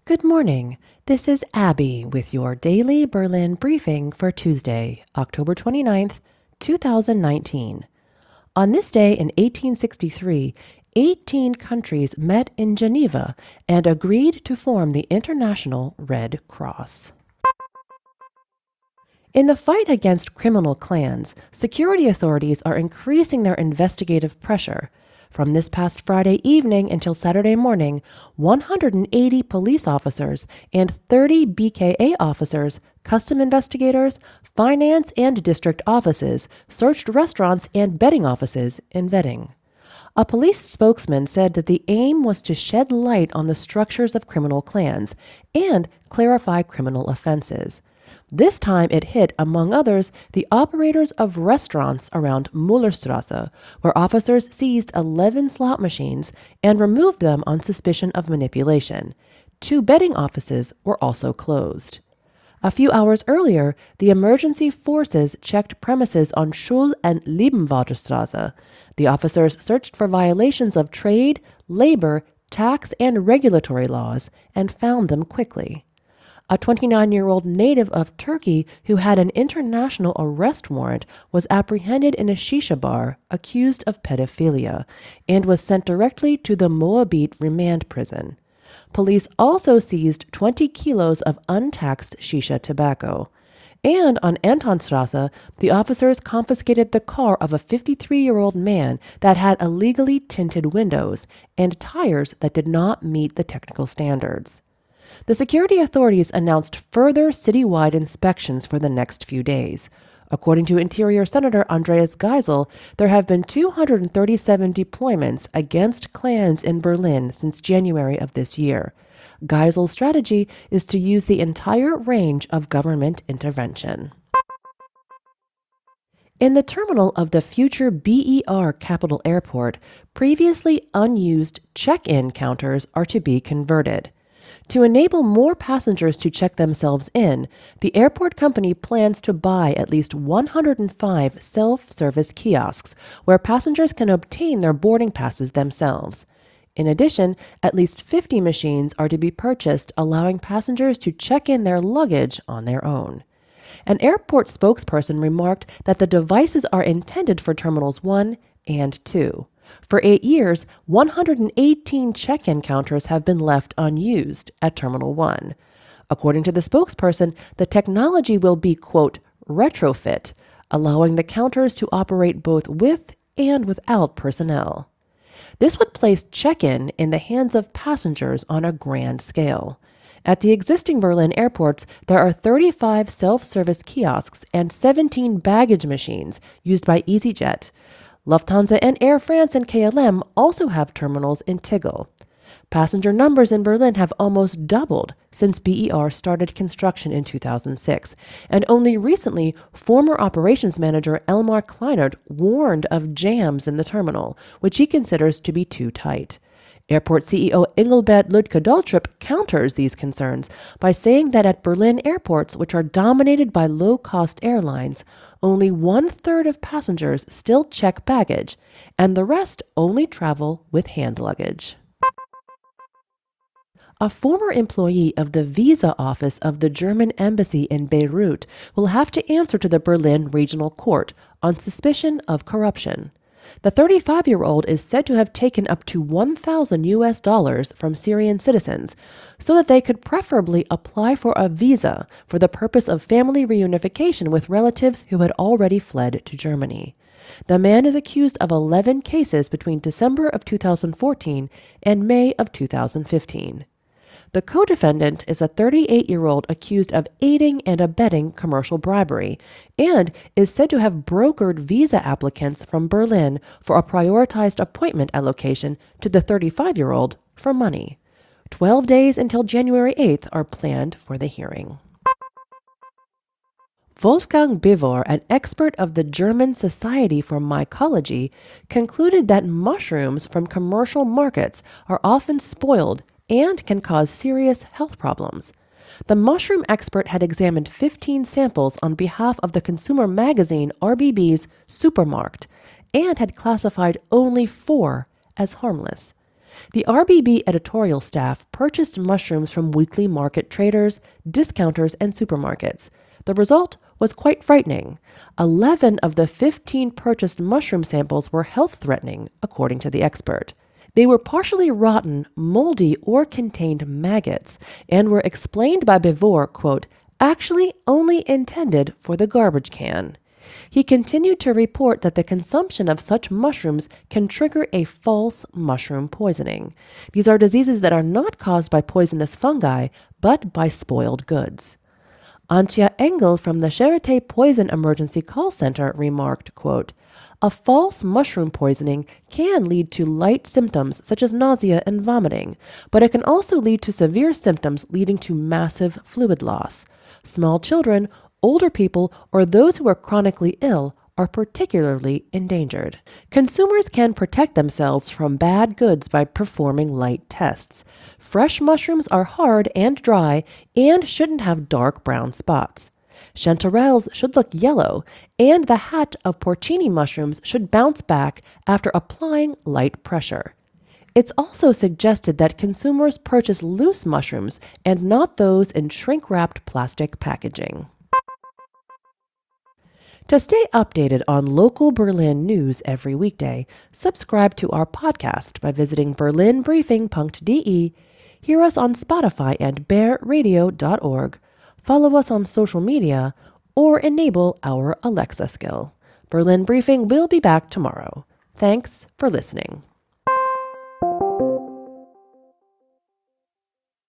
Good morning. This is Abby with your daily Berlin briefing for Tuesday, October 29th, 2019. On this day in 1863, 18 countries met in Geneva and agreed to form the International Red Cross. In the fight against criminal clans, security authorities are increasing their investigative pressure. From this past Friday evening until Saturday morning, 180 police officers and 30 BKA officers, custom investigators, finance and district offices searched restaurants and betting offices in Wedding. A police spokesman said that the aim was to shed light on the structures of criminal clans and clarify criminal offenses. This time it hit, among others, the operators of restaurants around Mullerstrasse, where officers seized 11 slot machines and removed them on suspicion of manipulation. 2 betting offices were also closed. A few hours earlier, the emergency forces checked premises on Schul and Liebenwalderstrasse. The officers searched for violations of trade, labor, tax, and regulatory laws and found them quickly. A 29-year-old native of Turkey who had an international arrest warrant was apprehended in a shisha bar accused of pedophilia and was sent directly to the Moabit remand prison. Police also seized 20 kilos of untaxed shisha tobacco. And on Antonstrasse, the officers confiscated the car of a 53-year-old man that had illegally tinted windows and tires that did not meet the technical standards. The security authorities announced further citywide inspections for the next few days. According to Interior Senator Andreas Geisel, there have been 237 deployments against clans in Berlin since January of this year. Geisel's strategy is to use the entire range of government intervention. In the terminal of the future BER Capital Airport, previously unused check-in counters are to be converted. To enable more passengers to check themselves in, the airport company plans to buy at least 105 self-service kiosks where passengers can obtain their boarding passes themselves. In addition, at least 50 machines are to be purchased, allowing passengers to check in their luggage on their own. An airport spokesperson remarked that the devices are intended for Terminals 1 and 2. For 8 years, 118 check-in counters have been left unused at Terminal 1. According to the spokesperson, the technology will be, quote, retrofit, allowing the counters to operate both with and without personnel. This would place check-in in the hands of passengers on a grand scale. At the existing Berlin airports, there are 35 self-service kiosks and 17 baggage machines used by EasyJet. Lufthansa and Air France and KLM also have terminals in Tegel. Passenger numbers in Berlin have almost doubled since BER started construction in 2006, and only recently, former operations manager Elmar Kleinert warned of jams in the terminal, which he considers to be too tight. Airport CEO Engelbert Lütke-Daltrup counters these concerns by saying that at Berlin airports, which are dominated by low-cost airlines, only 1/3 of passengers still check baggage, and the rest only travel with hand luggage. A former employee of the visa office of the German embassy in Beirut will have to answer to the Berlin Regional Court on suspicion of corruption. The 35-year-old is said to have taken up to $1,000 from Syrian citizens so that they could preferably apply for a visa for the purpose of family reunification with relatives who had already fled to Germany. The man is accused of 11 cases between December of 2014 and May of 2015. The co-defendant is a 38-year-old accused of aiding and abetting commercial bribery and is said to have brokered visa applicants from Berlin for a prioritized appointment allocation to the 35-year-old for money. 12 days until January 8th are planned for the hearing. Wolfgang Bivor, an expert of the German Society for Mycology, concluded that mushrooms from commercial markets are often spoiled and can cause serious health problems. The mushroom expert had examined 15 samples on behalf of the consumer magazine RBB's Supermarkt and had classified only 4 as harmless. The RBB editorial staff purchased mushrooms from weekly market traders, discounters, and supermarkets. The result was quite frightening. 11 of the 15 purchased mushroom samples were health-threatening, according to the expert. They were partially rotten, moldy, or contained maggots, and were explained by Bevor, quote, actually only intended for the garbage can. He continued to report that the consumption of such mushrooms can trigger a false mushroom poisoning. These are diseases that are not caused by poisonous fungi, but by spoiled goods. Antje Engel from the Charité Poison Emergency Call Center remarked, quote, a false mushroom poisoning can lead to light symptoms such as nausea and vomiting, but it can also lead to severe symptoms leading to massive fluid loss. Small children, older people, or those who are chronically ill are particularly endangered. Consumers can protect themselves from bad goods by performing light tests. Fresh mushrooms are hard and dry and shouldn't have dark brown spots. Chanterelles should look yellow, and the hat of porcini mushrooms should bounce back after applying light pressure. It's also suggested that consumers purchase loose mushrooms and not those in shrink-wrapped plastic packaging. To stay updated on local Berlin news every weekday, subscribe to our podcast by visiting berlinbriefing.de, hear us on Spotify and bearradio.org, follow us on social media, or enable our Alexa skill. Berlin Briefing will be back tomorrow. Thanks for listening.